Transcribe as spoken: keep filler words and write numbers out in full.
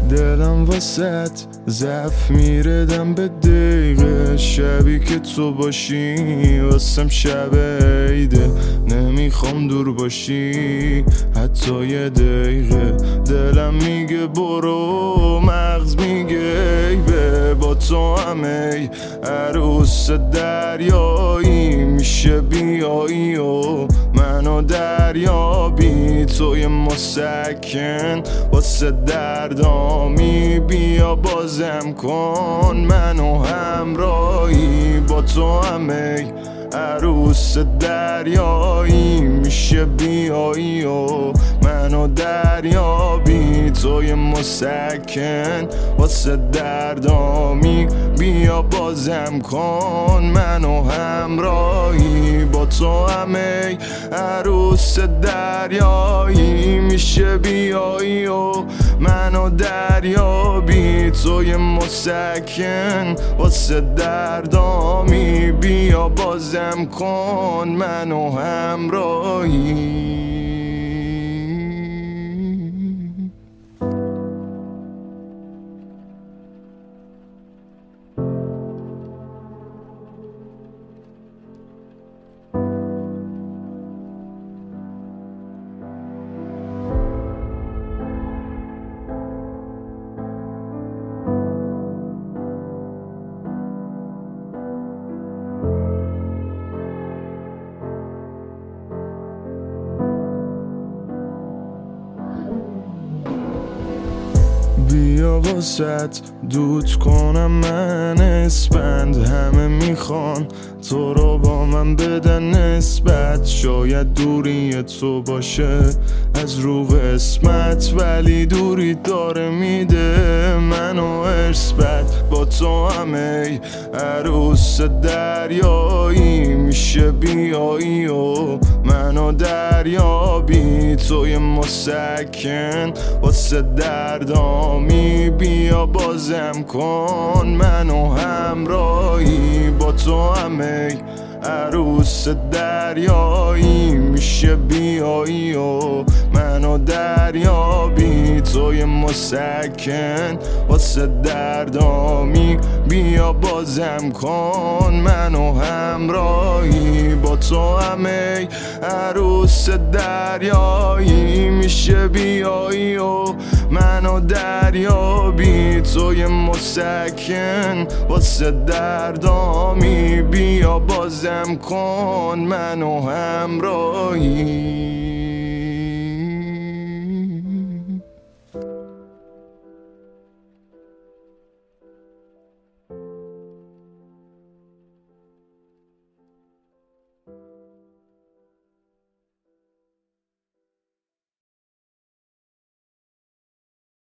دلم واسط ضعف میره دم به دقیقه، شبی که تو باشی واسم شب عیده، نمیخوام دور باشی حتی یه دقیقه. دلم میگه برو، مغز میگه ای به، با تو هم ای عروس دریایی میشه بیایی و منو دریابی. توی مسکن واسه دردامی، بیا بازم کن منو همراهی. با تو هم ای عروس دریایی میشه بیایی و منو دریابی. توی مسکن واسه دردامی، بیا بازم کن منو همراهی. با تو هم ای عروس دریایی میشه بیایی و منو دریابی. توی مسکن واسه دردامی، بیا بازم کن منو همراهی. بیا واسط دود کنم من اسپند، همه میخوان تو رو با من بدن نسبت. شاید دوری تو باشه از رو قسمت، ولی دوری داره میده منو ارثبت. با تو هم ای عروس دریایی میشه بیایی و منو دریابی. توی مسکن واسه دردامی، بیا بازم کن منو همراهی. با تو هم ای عروس دریایی میشه بیایی و منو دریابی. توی مسکن واسه دردامی، بیا بازم کن منو همراهی. با تو هم ای عروس دریایی میشه بیایی و منو دریابی. توی مسکن واسه دردامی، بیا بازم کن منو همراهی.